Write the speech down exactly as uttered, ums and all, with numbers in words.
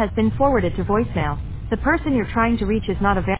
has been forwarded to voicemail. The person you're trying to reach is not available.